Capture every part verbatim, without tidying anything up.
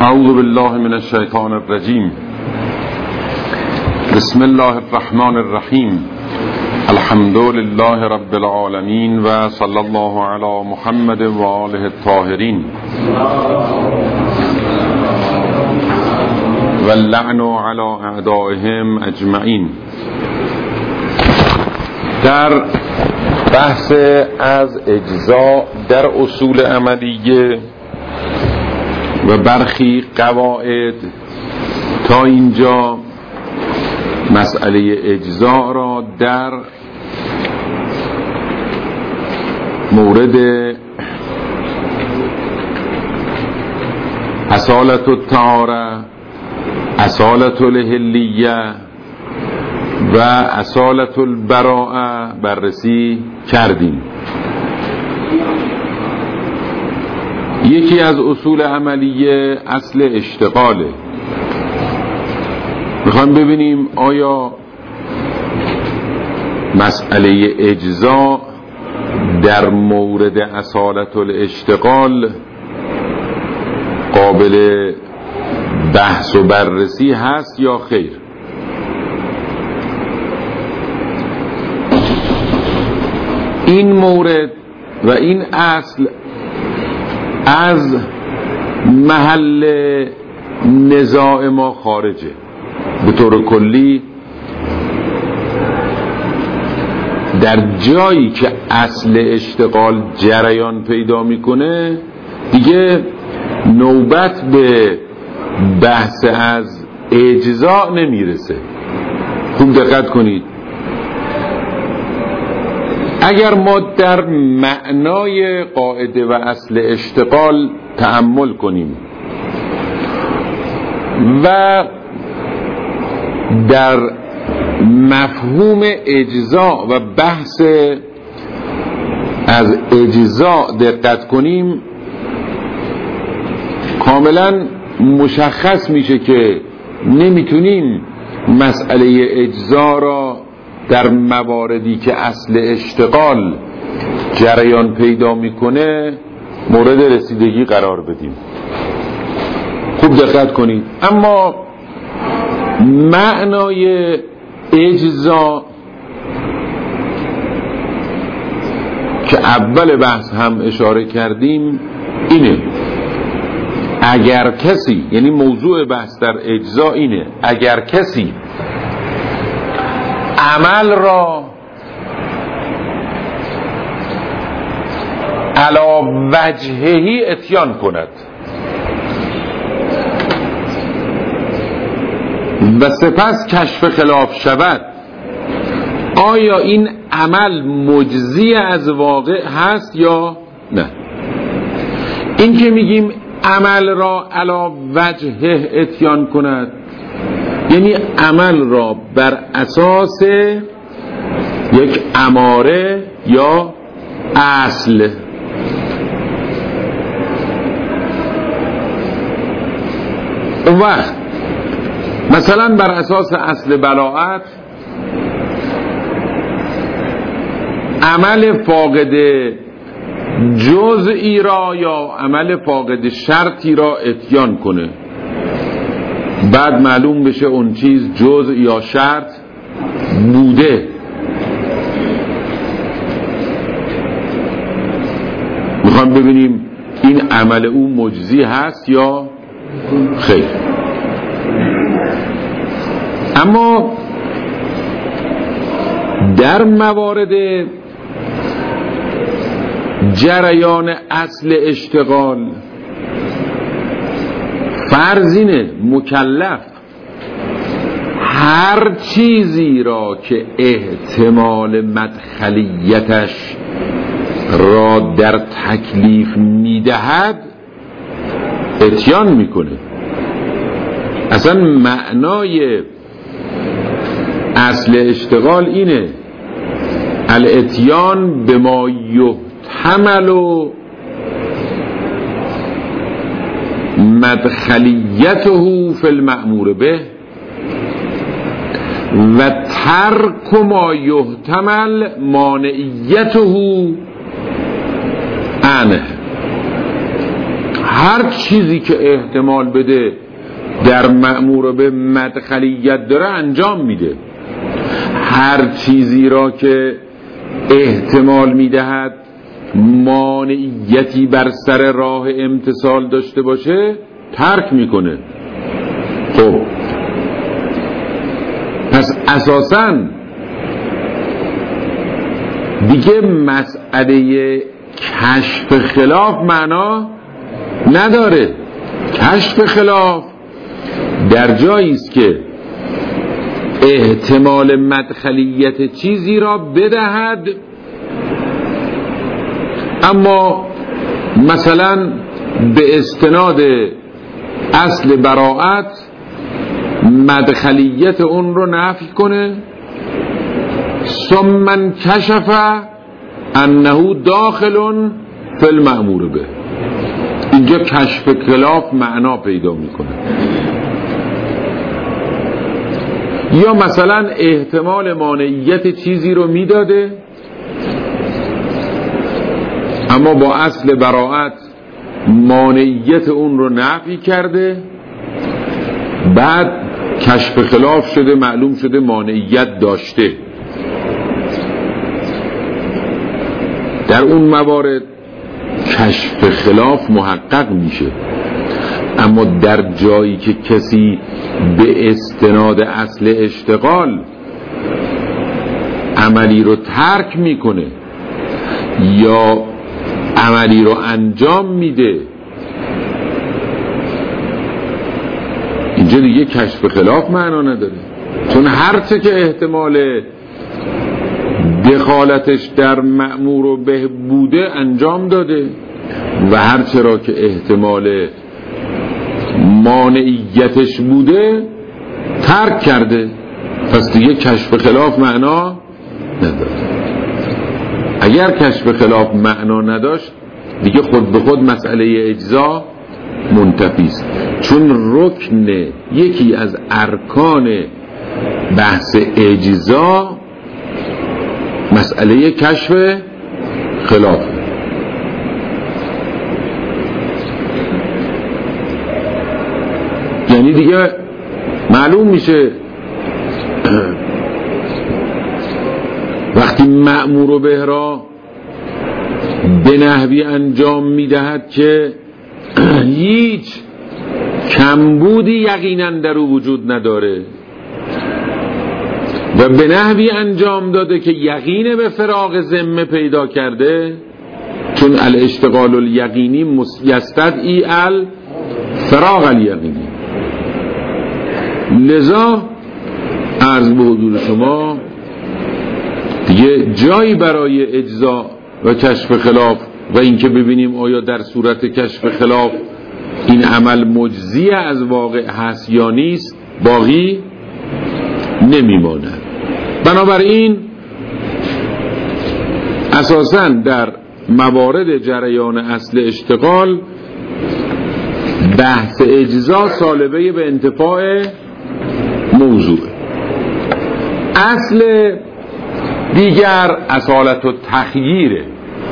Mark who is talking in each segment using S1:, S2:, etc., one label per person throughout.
S1: اعوذ بالله من الشیطان الرجیم. بسم الله الرحمن الرحیم. الحمد لله رب العالمین و صلی الله علی محمد و آله الطاهرین و اللعن علی اعدائهم اجمعین. در بحث از اجزا در اصول عملیه و برخی قواعد تا اینجا مسئله اجزا را در مورد اصالت الطهاره، اصالت الحلیه و اصالت البراءه بررسی کردیم. یکی از اصول عملیه اصل اشتغاله. میخوایم ببینیم آیا مسئله اجزا در مورد اصالت الاشتغال قابل بحث و بررسی هست یا خیر. این مورد و این اصل از محل نزاع ما خارجه. به طور کلی در جایی که اصل اشتغال جریان پیدا میکنه دیگه نوبت به بحث از اجزا نمیرسه. خوب دقت کنید، اگر ما در معنای قاعده و اصل اشتغال تأمل کنیم و در مفهوم اجزا و بحث از اجزا دقت کنیم، کاملا مشخص میشه که نمیتونیم مسئله اجزا را در مواردی که اصل اشتغال جریان پیدا میکنه مورد رسیدگی قرار بدیم. خوب دقت کنید. اما معنای اجزا که اول بحث هم اشاره کردیم اینه: اگر کسی، یعنی موضوع بحث در اجزا اینه، اگر کسی عمل را علی وجههی اتیان کند و سپس کشف خلاف شود، آیا این عمل مجزی از واقع هست یا نه؟ این که میگیم عمل را علی وجهه اتیان کند یعنی عمل را بر اساس یک اماره یا اصل اون وقت مثلا بر اساس اصل براءت عمل فاقد جزئی را یا عمل فاقد شرطی را اتیان کنه، بعد معلوم بشه اون چیز جزء یا شرط بوده. میخوام ببینیم این عمل او مجزی هست یا خیر. اما در موارد جریان اصل اشتغال فرضینه مکلف هر چیزی را که احتمال مدخلیتش را در تکلیف میدهد اتیان میکنه. اصلا معنای اصل اشتغال اینه: الاتیان بما یحتمل و مدخلیته فی المأمور به و ترک ما یحتمل مانعیته عنه. هر چیزی که احتمال بده در مأمور به مدخلیت داره انجام میده، هر چیزی را که احتمال میدهد مانعیتی بر سر راه امتثال داشته باشه ترک میکنه. خب پس اساساً دیگه مسئله کشف خلاف معنا نداره. کشف خلاف در جایی است که احتمال مدخلیت چیزی را بدهد، اما مثلا به استناد اصل براءت مدخلیت اون رو نفی کنه، ثم انکشف انه داخل فی المأمور به. اینجا کشف خلاف معنا پیدا میکنه. یا مثلا احتمال مانعیت چیزی رو میداده، اما با اصل براءت مانعیت اون رو نفی کرده، بعد کشف خلاف شده، معلوم شده مانعیت داشته. در اون موارد کشف خلاف محقق میشه. اما در جایی که کسی به استناد اصل اشتغال عملی رو ترک میکنه یا عملی رو انجام میده، اینجا دیگه کشف خلاف معنا نداره، چون هرچه که احتمال دخالتش در مأمور و به بوده انجام داده و هرچه را که احتمال مانعیتش بوده ترک کرده. پس دیگه کشف خلاف معنا نداره. اگر کشف خلاف معنا نداشت دیگه خود به خود مسئله اجزا منتفی است، چون رکن یکی از ارکان بحث اجزا مسئله کشف خلاف. یعنی دیگه معلوم میشه وقتی مأمور به را به نحوی انجام میدهد که هیچ کمبودی یقینا در او وجود نداره و به نحوی انجام داده که یقین به فراغ ذمه پیدا کرده، چون الاشتغال الیقینی یستدعی الفراغ الیقینی. لذا عرض به حضور شما دیگه جایی برای اجزا و کشف خلاف و اینکه ببینیم آیا در صورت کشف خلاف این عمل مجزی از واقع هست یا نیست باقی نمیماند. بنابراین اساساً در موارد جریان اصل اشتغال بحث اجزا سالبه به انتفاع موضوع. اصل دیگر اصالت و تخییره.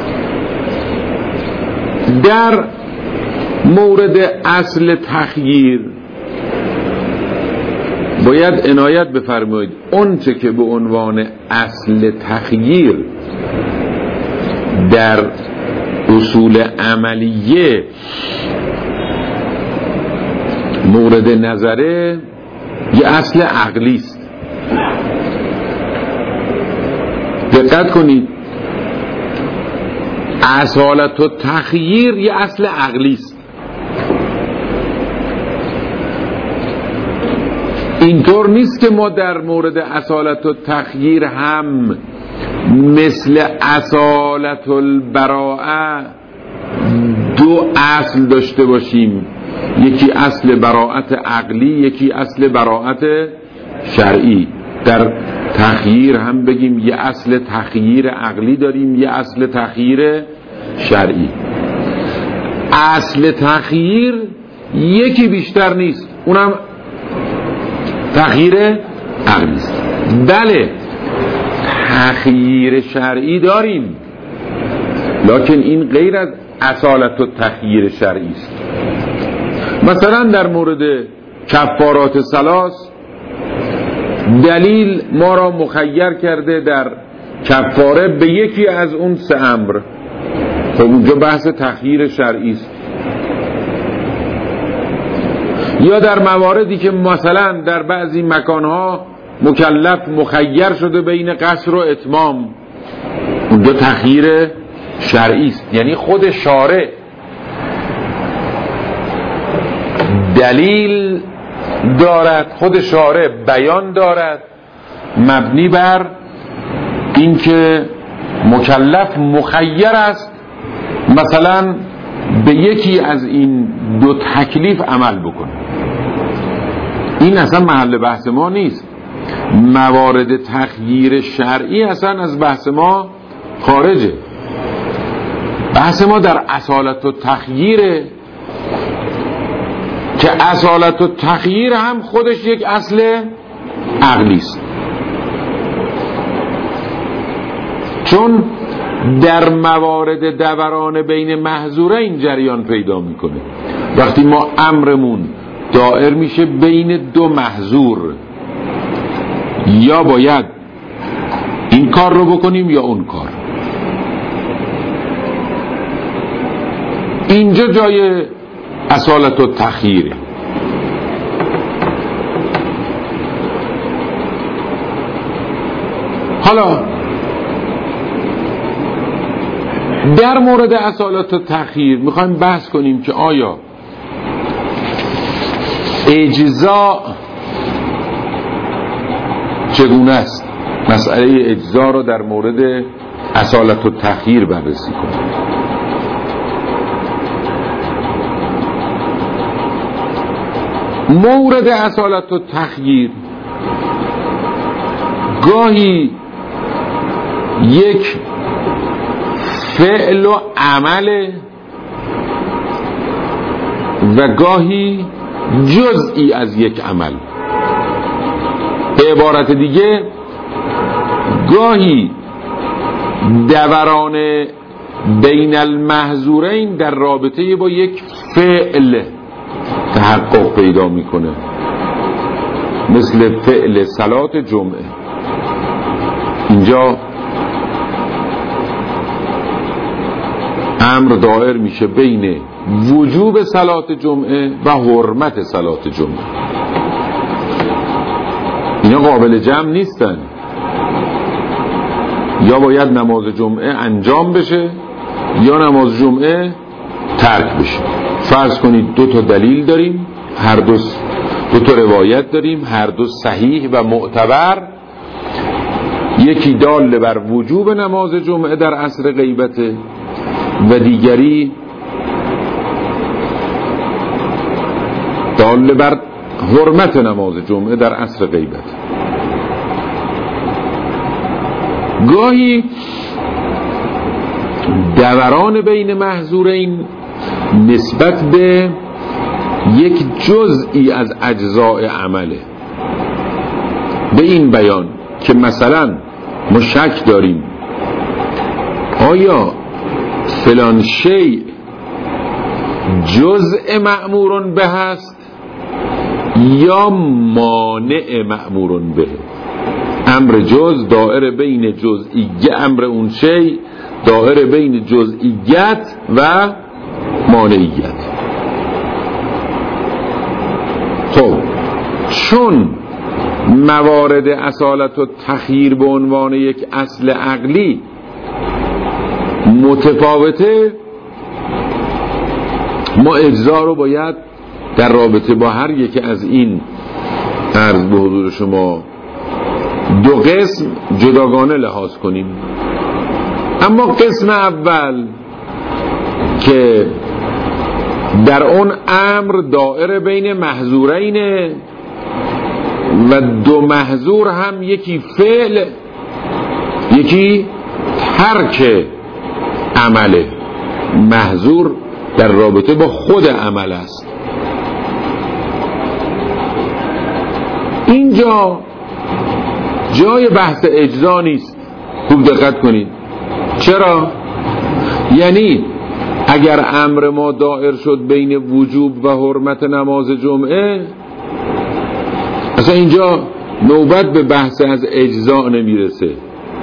S1: در مورد اصل تخییر باید عنایت بفرمایید اون چه که به عنوان اصل تخییر در اصول عملیه مورد نظره یه اصل عقلی است. دقت کنید، اصالت و تخییر یه اصل عقلی است. اینطور نیست که ما در مورد اصالت و تخییر هم مثل اصالت البراءه دو اصل داشته باشیم، یکی اصل براءت عقلی، یکی اصل براءت شرعی. در تخییر هم بگیم یه اصل تخییر عقلی داریم، یه اصل تخییر شرعی. اصل تخییر یکی بیشتر نیست، اونم تخییر عقلی است. بله تخییر شرعی داریم، لکن این غیر از اصالت و تخییر شرعی است. مثلا در مورد کفارات ثلاث دلیل ما را مخیر کرده در کفاره به یکی از اون سه امر. خب اونجا بحث تخییر شرعی است. یا در مواردی که مثلا در بعضی مکانها مکلف مخیر شده بین قصر و اتمام، اونجا تخییر شرعی است. یعنی خود شارع دلیل دارد، خود شارع بیان دارد مبنی بر اینکه مکلف مخیر است مثلا به یکی از این دو تکلیف عمل بکنه. این اصلا محل بحث ما نیست. موارد تخییر شرعی اصلا از بحث ما خارجه. بحث ما در اصالت و تخییره که اصالت و تخییر هم خودش یک اصل عقلی است، چون در موارد دوران بین محظورین جریان پیدا میکنه. وقتی ما امرمون دائر میشه بین دو محظور، یا باید این کار رو بکنیم یا اون کار. اینجا جای اصالت و تخییره. حالا در مورد اصالت و تخییر میخوایم بحث کنیم که آیا اجزا چگونه است. مسئله اجزا رو در مورد اصالت و تخییر بررسی کنیم. مورد اصالت و تخییر گاهی یک فعل و عمل و گاهی جزئی از یک عمل. به عبارت دیگه گاهی دوران بین المحظورین در رابطه با یک فعل تحقق پیدا میکنه، مثل فعل صلات جمعه. اینجا امر دائر میشه بین وجوب صلات جمعه و حرمت صلات جمعه. اینا قابل جمع نیستن. یا باید نماز جمعه انجام بشه یا نماز جمعه ترک بشه. فرض کنید دو تا دلیل داریم، هر دو دو تا روایت داریم، هر دو صحیح و معتبر. یکی دال بر وجوب نماز جمعه در عصر غیبته و دیگری دال بر حرمت نماز جمعه در عصر غیبت. گاهی دوران بین محظورین نسبت به یک جزئی از اجزاء عمله. به این بیان که مثلا ما شک داریم آیا فلان شیء جزء مأمور به است یا مانع مأمور به. امر جز دائر بین جزئیت، امر اون شیء دائر بین جزئیت و مانعیت. خب چون موارد اصالت و تخییر به عنوان یک اصل عقلی متفاوته، ما اجزا رو باید در رابطه با هر یک از این عرض به حضور شما دو قسم جداگانه لحاظ کنیم. اما قسم اول که در اون امر دائر بین محظورین و دو محظور هم یکی فعل یکی ترک عمله. محظور در رابطه با خود عمل است. اینجا جای بحث اجزا نیست. خوب دقت کنید. چرا؟ یعنی اگر امر ما دائر شد بین وجوب و حرمت نماز جمعه، اصلا اینجا نوبت به بحث از اجزا نمیرسه،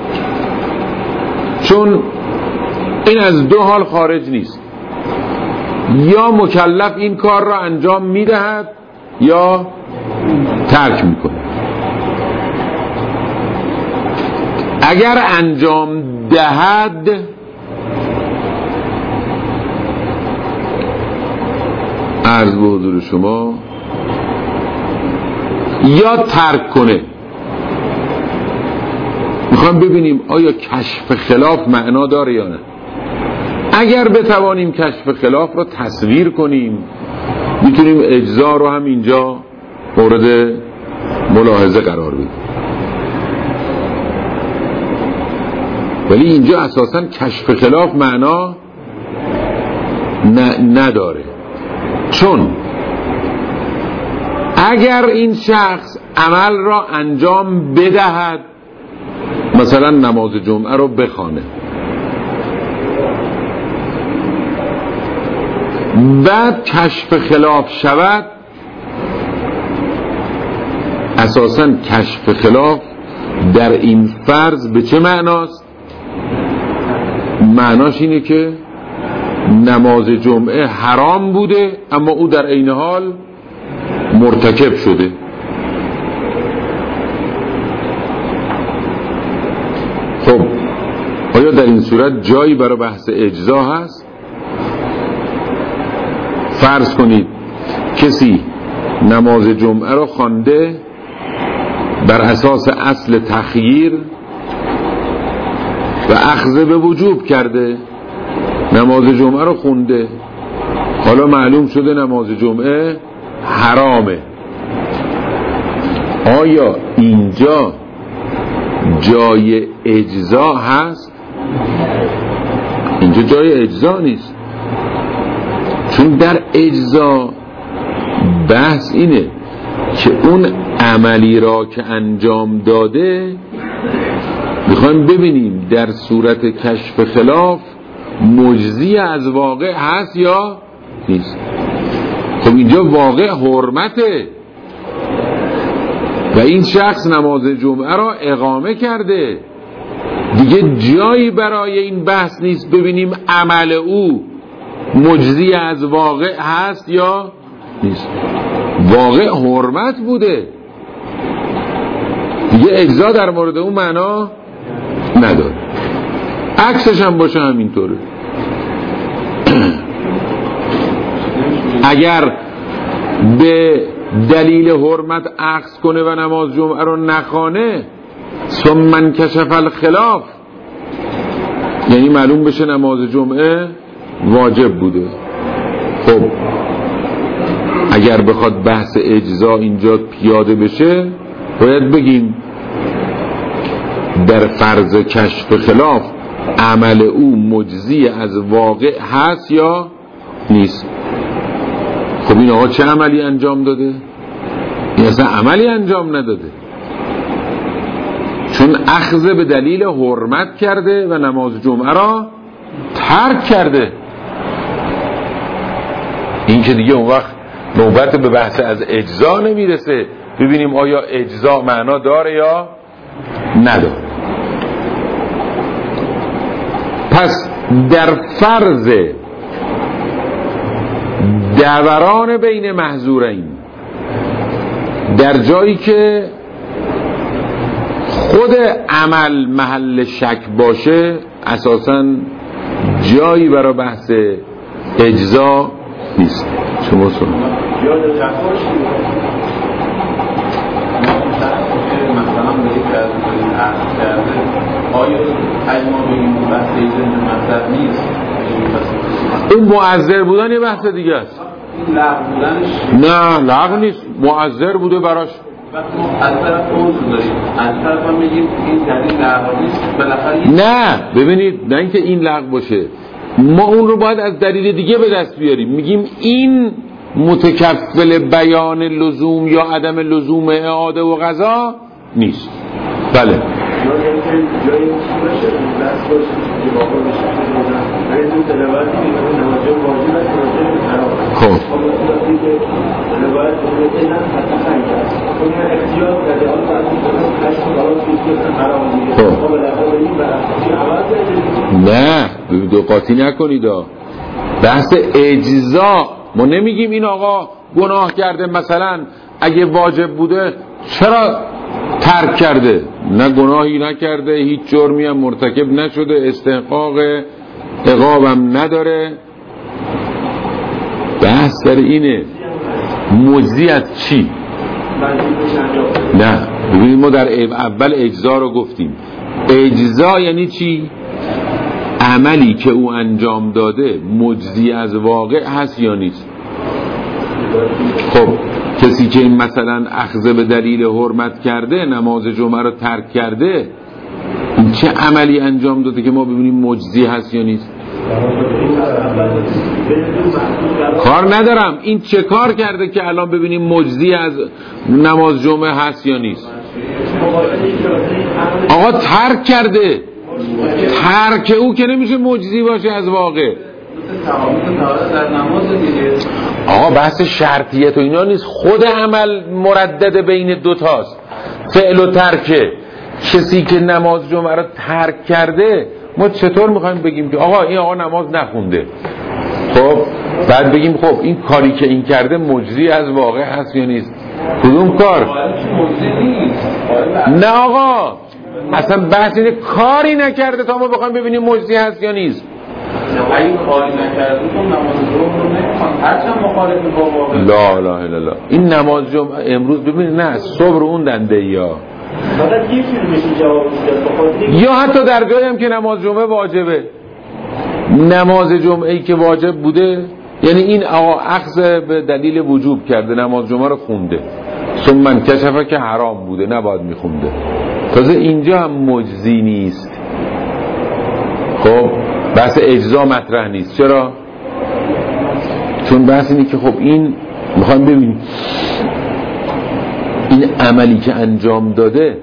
S1: چون این از دو حال خارج نیست، یا مکلف این کار را انجام میدهد یا ترک میکنه. اگر انجام دهد عرض به حضور شما یا ترک کنه. میخوام ببینیم آیا کشف خلاف معنا داره یا نه. اگر بتوانیم کشف خلاف رو تصویر کنیم، میتونیم اجزا رو هم اینجا مورد ملاحظه قرار بدیم. ولی اینجا اساساً کشف خلاف معنا نداره، چون اگر این شخص عمل را انجام بدهد، مثلا نماز جمعه رو بخوانه، بعد کشف خلاف شود، اساساً کشف خلاف در این فرض به چه معناست؟ معناش اینه که نماز جمعه حرام بوده اما او در عین حال مرتکب شده. خب آیا در این صورت جایی برای بحث اجزا هست؟ فرض کنید کسی نماز جمعه رو خوانده بر اساس اصل تخییر و اخذ به وجوب کرده، نماز جمعه رو خونده، حالا معلوم شده نماز جمعه حرامه. آیا اینجا جای اجزا هست؟ اینجا جای اجزا نیست، چون در اجزا بحث اینه که اون عملی را که انجام داده میخوایم ببینیم در صورت کشف خلاف مجزی از واقع هست یا نیست. خب اینجا واقع حرمته و این شخص نماز جمعه را اقامه کرده، دیگه جایی برای این بحث نیست ببینیم عمل او مجزی از واقع هست یا نیست. واقع حرمت بوده، دیگه اجزا در مورد اون معنا نداره. عکسش هم باشه همینطوره. اگر به دلیل حرمت عکس کنه و نماز جمعه رو نخوانه، ثم من کشف الخلاف، یعنی معلوم بشه نماز جمعه واجب بوده. خب اگر بخواد بحث اجزا اینجا پیاده بشه، باید بگیم در فرض کشف خلاف عمل او مجزی از واقع هست یا نیست. خب این آقا چه عملی انجام داده؟ این اصلا عملی انجام نداده، چون اخذ به دلیل حرمت کرده و نماز جمعه را ترک کرده. این که دیگه اون وقت نوبت به بحث از اجزا نمیرسه ببینیم آیا اجزا معنا داره یا نداره. پس در فرض دوران بین محظورین، در جایی که خود عمل محل شک باشه، اساساً جایی برای بحث اجزا نیست. شما سوال
S2: یاد جفاش مثلا به یک از این عقل کرده، آیا اگه ما بگیم بحث اجزا مطلب نیست،
S1: این معذر بودن یه بحث دیگه است.
S2: این لغو بودنش
S1: نه لغو نیست، معذر بوده براش.
S2: از طرف عذر داریم، از طرف هم میگیم این دلیل لغو نیست بالاخره.
S1: نه ببینید، نه اینکه این لغو باشه، ما اون رو باید از دلیل دیگه به دست بیاریم. میگیم این متکفل بیان لزوم یا عدم لزوم اعاده و قضا نیست. بله
S2: یا اینکه جایی باشه دست باشه که واقعا بشه
S1: خب نه دو قاطی نکنید. بحث اجزا ما نمیگیم این آقا گناه کرده، مثلا اگه واجب بوده چرا ترک کرده؟ نه گناهی نکرده، هیچ جرمی هم مرتکب نشده، استحقاق عقابم نداره. بحث در اینه مجزی از چی؟ نه ببینید ما در اول اجزا رو گفتیم. اجزا یعنی چی؟ عملی که او انجام داده مجزی از واقع هست یا نیست. خب کسی که این مثلا اخذ به دلیل حرمت کرده، نماز جمعه رو ترک کرده، این چه عملی انجام داده که ما ببینیم مجزی هست یا نیست؟ کار ندارم این چه کار کرده که الان ببینیم مجزی از نماز جمعه هست یا نیست. آقا ترک کرده، ترک او که نمیشه مجزی باشه از واقع. آقا بحث شرطیت و اینا نیست، خود عمل مردد بین دوتاست، فعل و ترکه. کسی که نماز جمعه رو ترک کرده ما چطور میخوایم بگیم که آقا این آقا نماز نخونده؟ خب بعد بگیم خب این کاری که این کرده مجزی از واقع هست یا نیست؟ کدوم کار؟ نه آقا اصلا بحث اینه کاری نکرده تا ما بخوایم ببینیم مجزی هست یا نیست.
S2: اگه کاری نکرده تو نماز جمعه رو نمیخوان هرچند مخالف با واقع.
S1: لا لا لا لا این نماز جمعه امروز ببینید نه صبر اون دنده یا
S2: فقط یه چیزی میشه جواب
S1: یا حتی در جایی هم که نماز جمعه واجبه، نماز جمعه ای که واجب بوده یعنی این آقا اخذ به دلیل وجوب کرده، نماز جمعه رو خونده، ثم من کشفه که حرام بوده نباید میخونده، تازه اینجا هم مجزی نیست. خب بحث اجزا مطرح نیست. چرا؟ چون بحث اینه که خب این میخوایم ببینیم این عملی که انجام داده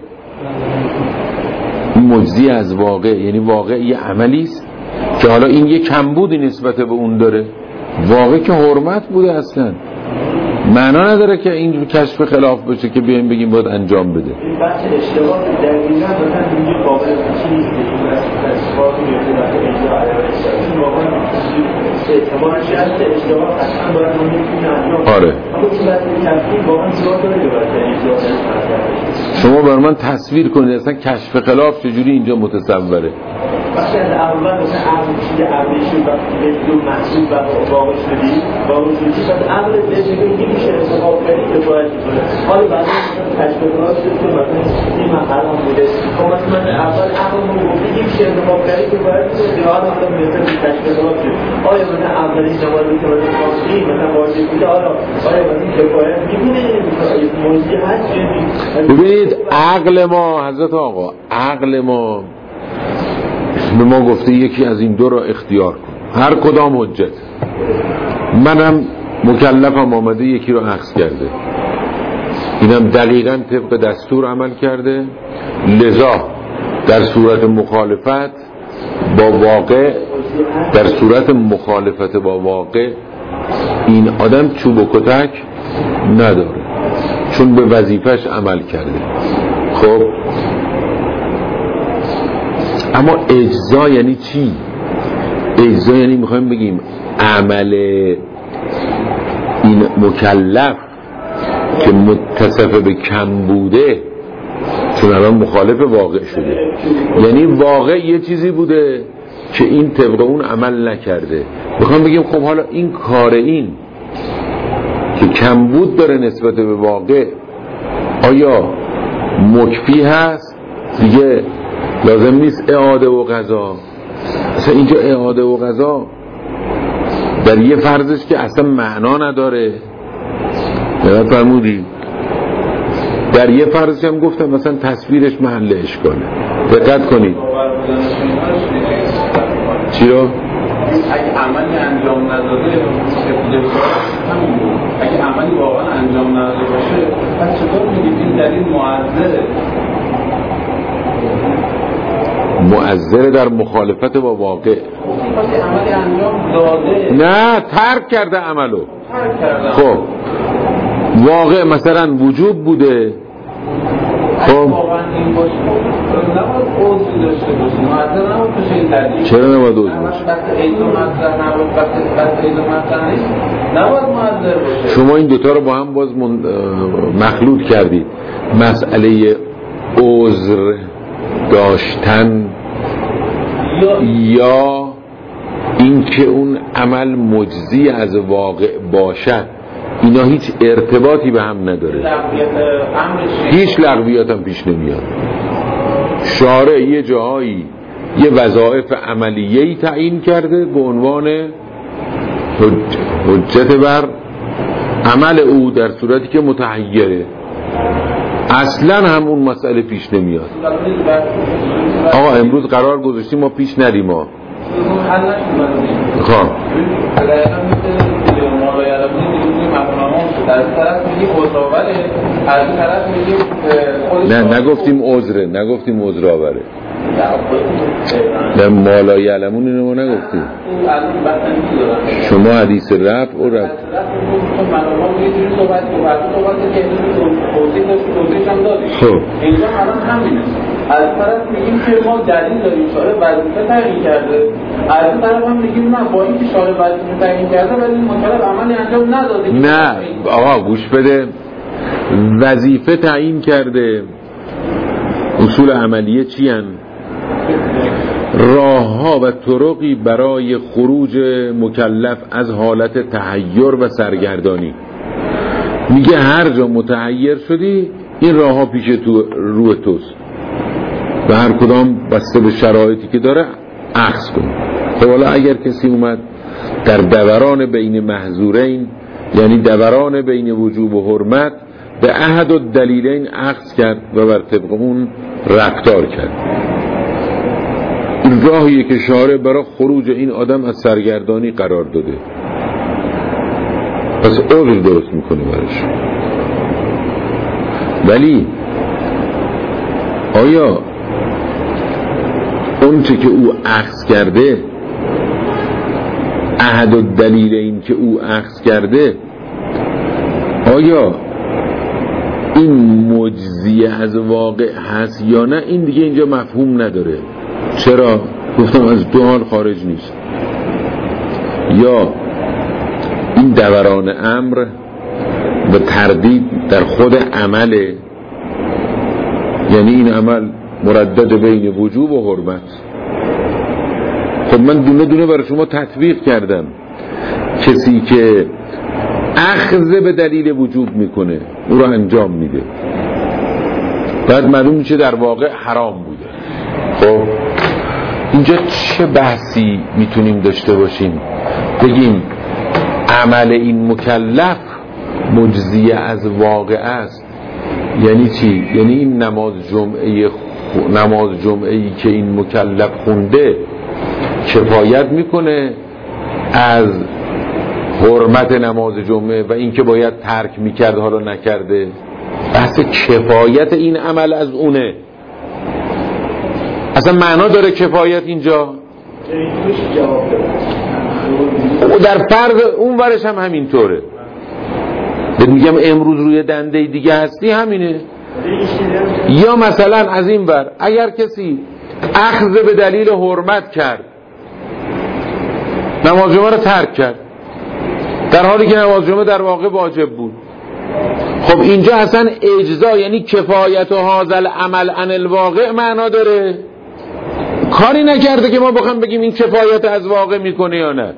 S1: مجزی از واقع، یعنی واقع یه عملی است که حالا این یه کمبودی نسبت به اون داره، واقع که حرمت بوده اصلا معنا نداره که این کشف خلاف باشه که بیایم بگیم باید انجام بده.
S2: این بحث اشتباه دقیقاً مثلا اینجا قابل چیزی که اشتباه میفته در اجرا علیه واقعا اعتبارش هست اشتباه قطعا باید نمیتونه انجام.
S1: آره
S2: اما این بحث تفسیر واقعا جواب داره برای اجرا.
S1: شما بر من تصویر کنید اصلا کشف خلاف چجوری اینجا متصوره.
S2: وقتی از اول مثلا عقل چیز عقلی شد وقتی به دو محصول و واقع شدی واقع شدی بعد عقل بهش میگه میشه انتخاب کنی که باید کنه. حالا بعد کشف خلاف شد که مثلا این مسئله هم بوده خب مثلا اول عقل میگه میشه انتخاب کنی که باید کنه حالا مثلا مثلا کشف خلاف شد آیا مثلا اولی نمازی که مثلا خاصی مثلا واجب بوده حالا آیا مثلا کفایت میبینه موضوعی هست.
S1: ببینید عقل ما حضرت آقا عقل ما به ما گفته یکی از این دو را اختیار کن، هر کدام حجت. منم مکلفم آمده یکی رو اخذ کرده، اینم دقیقاً طبق دستور عمل کرده، لذا در صورت مخالفت با واقع در صورت مخالفت با واقع این آدم چوب و کتک نداره چون به وظیفش عمل کرده. خب اما اجزا یعنی چی؟ اجزا یعنی میخوایم بگیم عمل این مکلف که متصف به کم بوده چون الان مخالف واقع شده، یعنی واقع یه چیزی بوده که این طبق اون عمل نکرده. میخوام بگیم خب حالا این کار این که کم بود داره نسبت به واقع آیا مکفی هست؟ دیگه لازم نیست اعاده و قضا. اصلا اینجا اعاده و قضا در یه فرضش که اصلا معنا نداره، یاد فرمودی در یه فرضش هم گفتم مثلا تصویرش محل اشکاله. دقت کنید چی رو؟
S2: اگه عملی انجام نداده اگه عملی واقعا انجام نداده باشه پس چطور میگیم این دلیل معذره؟
S1: مؤثر در مخالفت با واقع. نه ترک کرده عملو. خب واقع مثلا وجوب بوده، خب چرا نباید عضو باشه؟ شما این دوتا رو با هم باز مخلوط کردید. مسئله عذر داشتن یا اینکه اون عمل مجزی از واقع باشد، اینا هیچ ارتباطی به هم نداره، هیچ لغویات هم پیش نمیاد. شارع یه جاهایی یه وظایف عملیه‌ای تعیین کرده به عنوان حجت بر عمل او در صورتی که متحیره، اصلا هم اون مسئله پیش نمیاد. آقا امروز قرار گذاشتیم ما پیش ندیم ما خب نه نگفتیم عذره، نگفتیم عذر آوره، نه مالا یعلمون اینو ما نگفتیم. شما حدیث رفع و رفع خب
S2: اینجا الان همینه. از طرف میگیم که ما دلیل داریم شارع وظیفه تعیین کرده، از طرف هم میگیم نه با اینکه شارع وظیفه تعیین کرده ولی مطالب عملی انجام نداده.
S1: نه آقا گوش بده، وظیفه تعیین کرده، اصول عملیه چی هن؟ راه ها و طرقی برای خروج مکلف از حالت تحیر و سرگردانی. میگه هر جا متحیر شدی این راه ها پیش تو روی توست و هر کدام بسته به شرایطی که داره اخذ کن. خب حالا اگر کسی اومد در دوران بین محظورین، یعنی دوران بین وجوب و حرمت، به احد و دلیلین اخذ کرد و بر طبق اون رفتار کرد، این راهیه که شارع برای خروج این آدم از سرگردانی قرار داده، پس عذر درست میکنه برش. ولی آیا اون چه که او اخذ کرده، احد و دلیل این که او اخذ کرده، آیا این مجزی از واقع هست یا نه؟ این دیگه اینجا مفهوم نداره. چرا؟ گفتم از دو حال خارج نیست. یا این دوران امر و تردید در خود عمله، یعنی این عمل مردد بین وجوب و حرمت. خب من دونه دونه برای شما تطبیق کردم. کسی که اخذ به دلیل وجوب میکنه او رو انجام میده، بعد معلوم میشه در واقع حرام بوده. خب اینجا چه بحثی میتونیم داشته باشیم؟ بگیم عمل این مکلف مجزی از واقع است. یعنی چی؟ یعنی این نماز جمعه نماز جمعه‌ای که این مکلف خونده کفایت میکنه از حرمت نماز جمعه و این که باید ترک میکرد حالا نکرده. بحث کفایت این عمل از اونه. اصلا معنا داره کفایت اینجا؟ و در فرض اون ورش هم همینطوره. میگم امروز روی دنده دیگه هستی همینه. یا مثلا از این ور اگر کسی اخذ به دلیل حرمت کرد، نماز جمعه رو ترک کرد در حالی که نماز جمعه در واقع واجب بود، خب اینجا اصلا اجزا یعنی کفایت و هازل عمل عن الواقع معنا داره. کاری نکرده که ما بخوام بگیم این کفایت از واقع میکنه یا نه.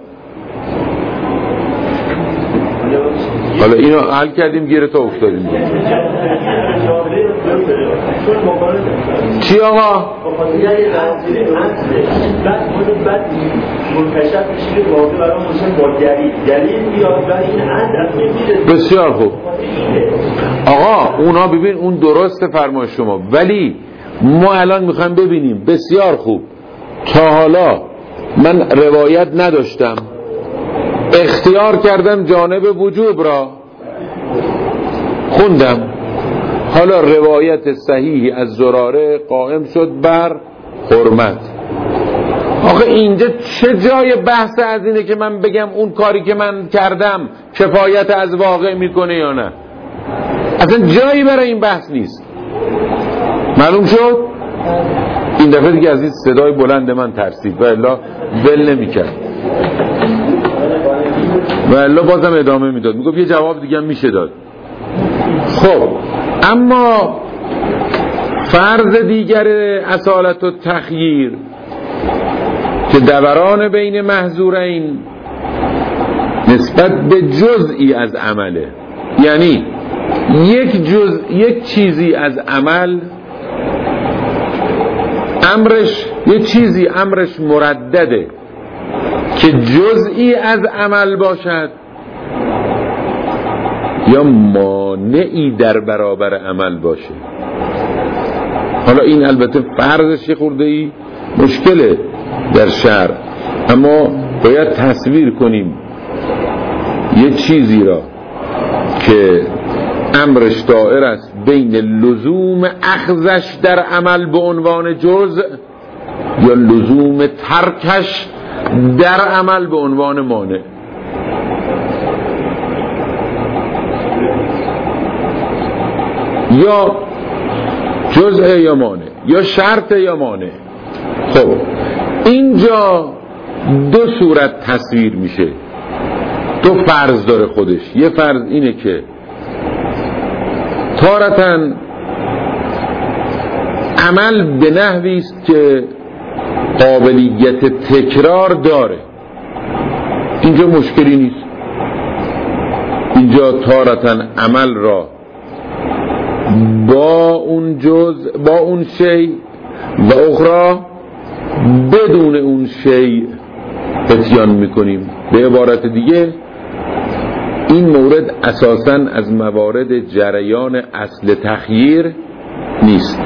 S1: حالا اینو حل کردیم گیره تا افتادیم. چی آقا؟ بسیار خوب آقا، اونا ببین اون درست فرمای شما، ولی ما الان میخوایم ببینیم. بسیار خوب، تا حالا من روایت نداشتم، اختیار کردم جانب وجوب را خوندم، حالا روایت صحیحی از زراره قائم شد بر حرمت. آخه اینجا چه جای بحث از اینه که من بگم اون کاری که من کردم کفایت از واقع میکنه یا نه؟ اصلا جایی برای این بحث نیست. معلوم شد؟ این دفعه دیگه از این صدای بلند من ترسید و الا ول نمیکرد و الا بازم ادامه میداد، میگفت یه جواب دیگه هم میشه داد. خب اما فرض دیگر اصالت و تخییر که دوران بین محظورین نسبت به جزئی از عمله، یعنی یک جز یک چیزی از عمل امرش یک چیزی امرش مردده که جزئی از عمل باشد یا مانعی در برابر عمل باشه. حالا این البته فرضش خورده ای مشکله در شرع، اما باید تصویر کنیم یه چیزی را که امرش دائر است بین لزوم اخذش در عمل به عنوان جزء یا لزوم ترکش در عمل به عنوان مانع. یا جزء یا مانع، یا شرط یا مانع. خب اینجا دو صورت تصویر میشه، دو فرض داره خودش. یه فرض اینه که تارتاً عمل به نحوی است که قابلیت تکرار داره، اینجا مشکلی نیست. اینجا تارتاً عمل را با اون جز با اون شی و اخرى بدون اون شی اتیان میکنیم. به عبارت دیگه این مورد اساساً از موارد جریان اصل تخییر نیست،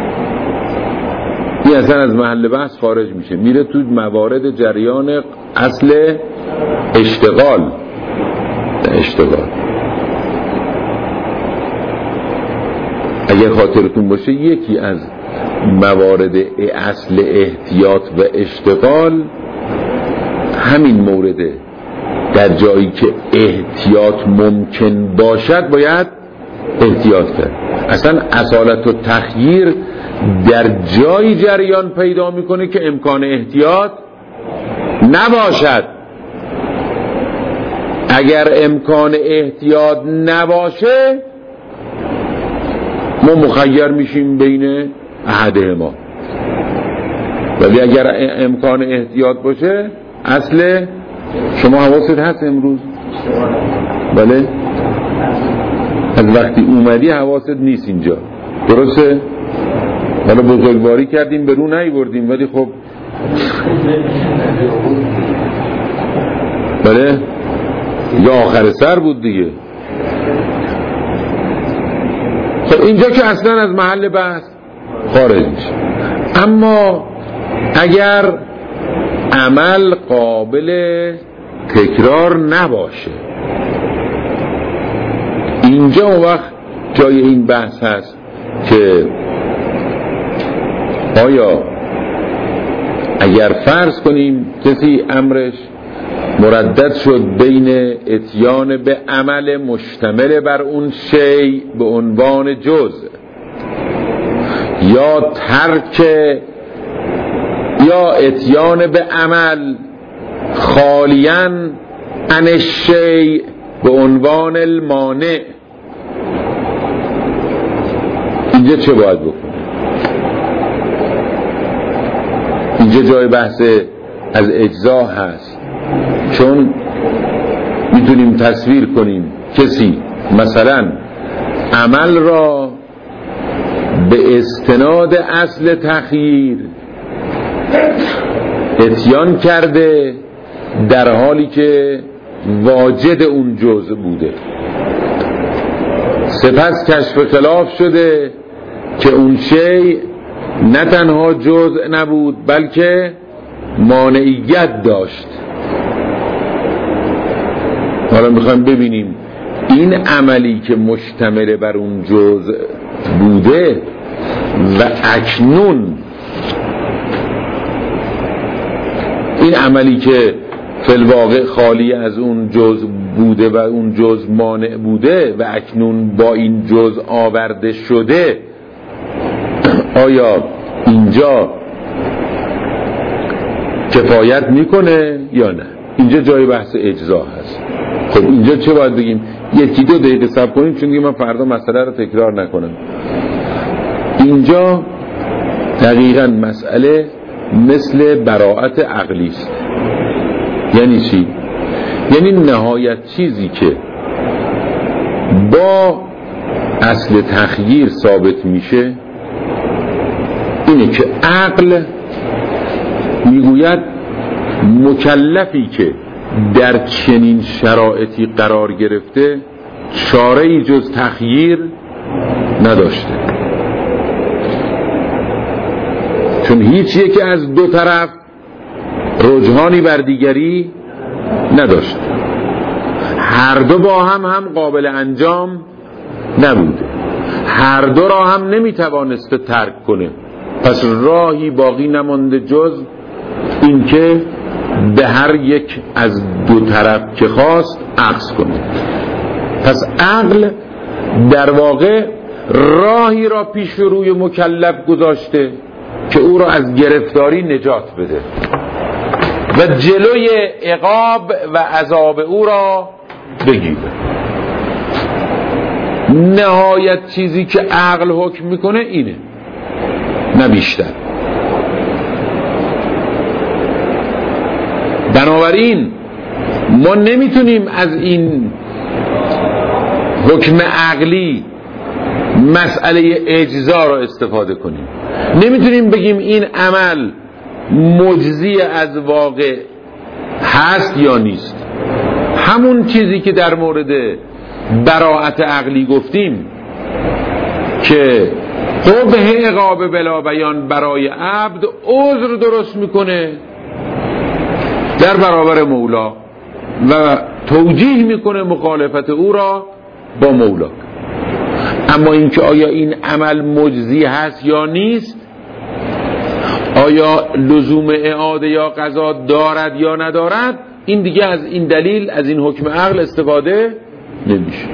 S1: این اصلا از محل بحث خارج میشه، میره تو موارد جریان اصل اشتغال. اشتغال اگر خاطرتون باشه یکی از موارد اصل احتیاط و اشتغال همین مورده، در جایی که احتیاط ممکن باشد باید احتیاط کرد. اصلا اصالت و تخییر در جایی جریان پیدا میکنه که امکان احتیاط نباشد. اگر امکان احتیاط نباشه ما مخیر میشیم بین احدهما، ولی اگر امکان احتیاط باشه اصل شما حواست هست امروز؟ بله؟ از وقتی اومدی حواست نیست اینجا، درسته؟ حالا بزرگواری کردیم به رو نیوردیم، ولی خب بله؟ یا آخر سر بود دیگه. خب اینجا که اصلا از محل بحث خارج میشه. اما اگر عمل قابل تکرار نباشه، اینجا اون وقت جای این بحث هست که آیا اگر فرض کنیم کسی امرش مردد شد بین اتیان به عمل مشتمل بر اون شی به عنوان جزء یا ترک یا اتیان به عمل خالیاً عن الشی به عنوان المانع، اینجا چه باید بکنه؟ اینجا جای بحث از اجزا هست، چون میتونیم تصویر کنیم کسی مثلا عمل را به استناد اصل تخییر اتیان کرده در حالی که واجد اون جزء بوده، سپس کشف خلاف شده که اون شی نه تنها جزء نبود بلکه مانعیت داشت. حالا میخوایم ببینیم این عملی که مشتمل بر اون جزء بوده و اکنون این عملی که فی الواقع خالی از اون جزء بوده و اون جزء مانع بوده و اکنون با این جزء آورده شده، آیا اینجا کفایت میکنه یا نه؟ اینجا جای بحث اجزا هست. خب اینجا چه باید بگیم؟ یکی دو دقیقه صبر کنیم چون من فردا مسئله رو تکرار نکنم. اینجا دقیقاً مسئله مثل براءت عقلی است. یعنی چی؟ یعنی نهایت چیزی که با اصل تخییر ثابت میشه اینه که عقل میگوید مکلفی که در چنین شرایطی قرار گرفته چاره‌ای جز تخییر نداشته، چون هیچ یکی از دو طرف رجحانی بر دیگری نداشته، هر دو با هم هم قابل انجام نبوده، هر دو را هم نمیتوانسته ترک کنه، پس راهی باقی نمانده جز این که به هر یک از دو طرف که خواست عکس کنه. پس عقل در واقع راهی را پیش روی مکلف گذاشته که او را از گرفتاری نجات بده و جلوی عقاب و عذاب او را بگیره. نهایت چیزی که عقل حکم میکنه اینه، نه بیشتر. بنابراین ما نمیتونیم از این حکم عقلی مسئله اجزا را استفاده کنیم. نمیتونیم بگیم این عمل مجزی از واقع هست یا نیست. همون چیزی که در مورد براءت عقلی گفتیم که قبح عقاب بلا بیان برای عبد عذر درست میکنه در برابر مولا و توجیه میکنه مخالفت او را با مولا. اما اینکه آیا این عمل مجزی هست یا نیست، آیا لزوم اعاده یا قضا دارد یا ندارد، این دیگه از این دلیل، از این حکم عقل استفاده نمیشه.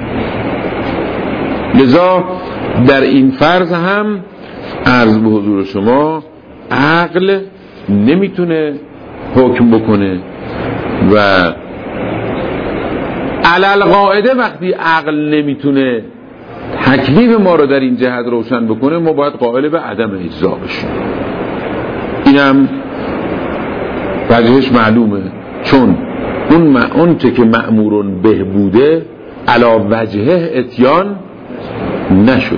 S1: لذا در این فرض هم عرض به حضور شما عقل نمیتونه حکم بکنه و علل قاعده وقتی عقل نمیتونه تکلیف ما رو در این جهت روشن بکنه، ما باید قائل به عدم اجزا بشیم. اینم وجهش معلومه، چون اون اون چه که مأمورون به بوده علا وجهه اتیان نشده،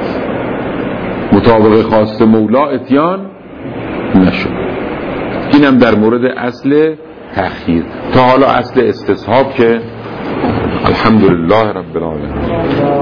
S1: مطابق خواست مولا اتیان نشده. اینم در مورد اصل تأخیر. تا حالا اصل استصحاب که الحمدلله رب العالمین.